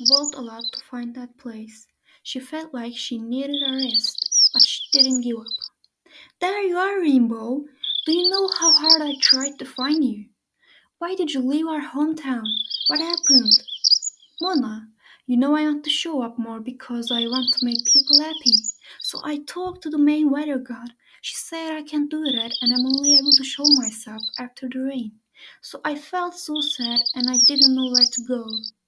walked a lot to find that place. She felt like she needed a rest, but she didn't give up. There you are, Rainbow. Do you know how hard I tried to find you? Why did you leave our hometown? What happened? Mona, you know I want to show up more because I want to make people happy. So I talked to the main weather god. She said I can't do that and I'm only able to show myself after the rain. So I felt so sad and I didn't know where to go.